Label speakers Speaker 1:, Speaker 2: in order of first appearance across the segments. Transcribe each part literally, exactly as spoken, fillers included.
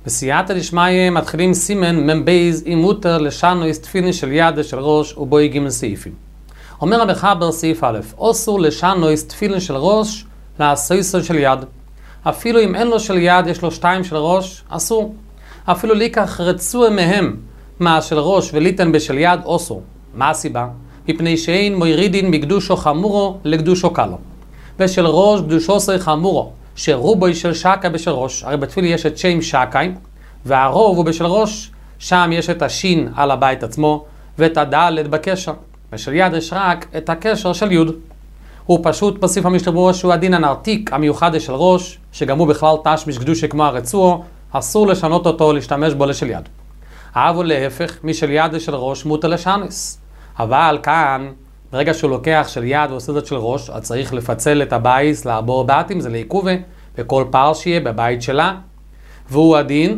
Speaker 1: בסייעתא דשמיא מתחילים סימן מבייז עם מותר לשנוס תפילין של יד ושל ראש ובו ג' סעיפים. אומר רבי חבר סעיף א', אסור לשנוס תפילין של ראש לעשויסו של יד. אפילו אם אין לו של יד, יש לו שתיים של ראש, אסור. אפילו ליקח רצוע מהם מה של ראש וליתן בשל יד, אסור. מה הסיבה? מפני שאין מוירידין מקדושו חמורו לקדושו קלו. ושל ראש קדושו סי חמורו, שרובוי של שקה בשל ראש. הרי בתפילה יש את שם שקי, והרוב הוא בשל ראש, שם יש את השין על הבית עצמו, ואת הדלת בקשר. בשל יד יש רק את הקשר של יוד. הוא פשוט פסיף המשתברור שהוא הדין הנרתיק המיוחד של ראש, שגם הוא בכלל תשמיש קדושה כמו הרצוע, אסור לשנות אותו, להשתמש בו לשל יד. אבל להפך, משל יד ושל ראש מותר לשנוס. אבל כאן, ברגע שהוא לוקח של יד ועושה זאת של ראש, אז צריך לפצל את הבייס לארבעה בתים, זה לעיכובה, וכל פרשייה בבית שלה. והוא הדין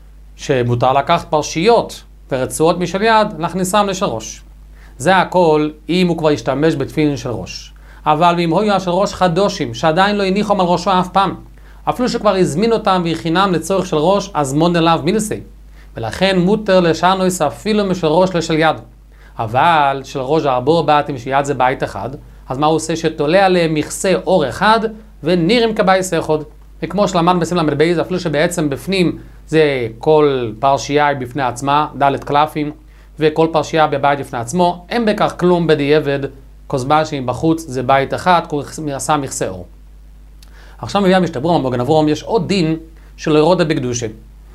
Speaker 1: שמותר לקחת פרשיות ורצועות משל יד, להכניסם לשל ראש. זה הכל אם הוא כבר ישתמש בתפילין של ראש. אבל אם הוא היה של ראש חדושים, שעדיין לא הניחו על ראשו אף פעם, אפילו שכבר הזמין אותם והכינם לצורך של ראש, אז מון אליו מילסי. ולכן מותר לשנוס אפילו משל ראש לשל יד. אבל של ראש ארבעה בתים שיד זה בית אחד, אז מה הוא עושה? שתולה עליהם מכסה אור אחד ונראים כבייס אחד. וכמו שלמד בסמל המרבייז, אפילו שבעצם בפנים זה כל פרשייה בפני עצמה, ד' קלפים, וכל פרשייה בבית בפני עצמו, אין בכך כלום בדיעבד, כוסבה שאם בחוץ זה בית אחד, הוא עשה מכסה אור. עכשיו מביא המשתברור במגן אברהם, יש עוד דין של ירודה בקדושה.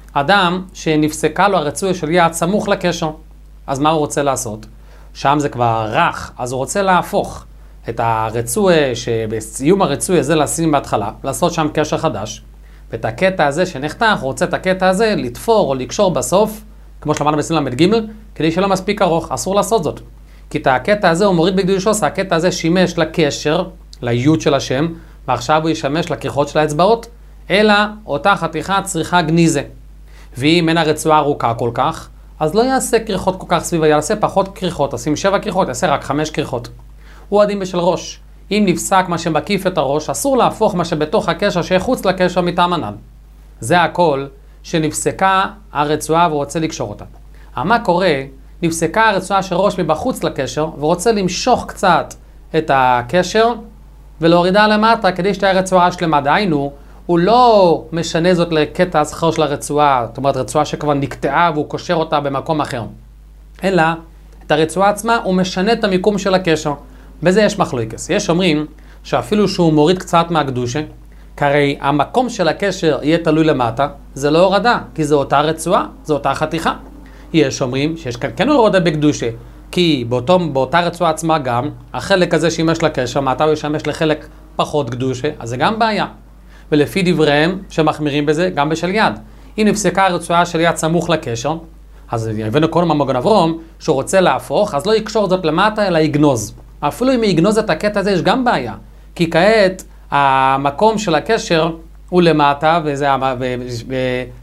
Speaker 1: אדם שנפסקה לו הרצועה של יד סמוך לקשר, אז מה הוא רוצה לעשות? שם זה כבר רך, אז הוא רוצה להפוך את הרצועה, שבסיום הרצועה זה לשים בהתחלה, לעשות שם קשר חדש, ואת הקטע הזה שנחתך, הוא רוצה את הקטע הזה לתפור או לקשור בסוף, כמו שלמדנו בסמל למד ג', כדי שלא מספיק ארוך, אסור לעשות זאת. כי את הקטע הזה הוא מוריד בקדושו, הקטע הזה שימש לקשר, ליוד של השם, ועכשיו הוא ישמש לכריכות של האצבעות, אלא אותה חתיכה צריכה גניזה. ואם אין הרצועה ארוכה כל כך, אז לא יעשה כריכות כל כך סביבה, יעשה פחות כריכות, עושים שבע כריכות, יעשה רק חמש כריכות. הוא הדין בשל ראש. אם נפסק מה שמקיף את הראש, אסור להפוך מה שבתוך הקשר שחוץ לקשר מטעם הנ"ל. זה הכל שנפסקה הרצועה ורוצה לקשור אותה. מה קורה? נפסקה הרצועה של ראש מבחוץ לקשר ורוצה למשוך קצת את הקשר ולהורידה למטה כדי שתהיה רצועה שלמה. דהיינו, הוא לא משנה זאת לקטע הזכר של הרצועה, זאת אומרת רצועה שכבר נקטעה והוא קושר אותה במקום אחר. אלא, את הרצועה עצמה הוא משנה את המיקום של הקשר. בזה יש מחלוקת. יש אומרים שאפילו שהוא מוריד קצת מהקדושה, כי המקום של הקשר יהיה תלוי למטה, זה לא הורדה, כי זה אותה רצועה, זה אותה חתיכה. יש אומרים שיש כאן כן הורדה בקדושה, כי באותו, באותה רצועה עצמה גם, החלק הזה שימש לקשר, מעתה הוא ישמש לחלק פחות קדושה, אז זה גם בעיה. ולפי דבריהם שמחמירים בזה, גם בשל יד. אם נפסקה הרצועה של יד סמוך לקשר, אז הבאנו קודם במגן אברהם, שהוא רוצה להפוך, אז לא יקשור זאת למטה, אלא יגנוז. אפילו אם יגנוז את הקטע הזה, יש גם בעיה. כי כעת, המקום של הקשר הוא למטה, וזה, ו, ו,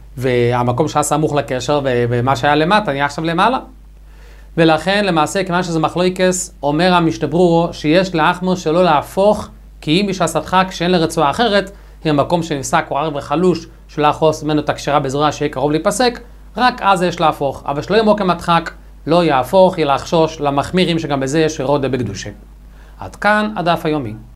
Speaker 1: והמקום שהיה סמוך לקשר, ומה שהיה למטה, נהיה עכשיו למעלה. ולכן, למעשה, כיוון שזה מחלוקס, אומר המשתברור שיש לאחמר שלא להפוך, כי אם יש הסתך כשאין לרצועה אחרת, היא המקום שנפסק הוא ערב וחלוש, שלא יחוס ממנו את הקשרה בזרוע שיהיה קרוב להיפסק, רק אז יש להפוך. אבל שלא ימוק כמדחק, לא יהפוך, יהיה לחשוש למחמירים שגם בזה יש ירודה בקדושה. עד כאן הדף היומי.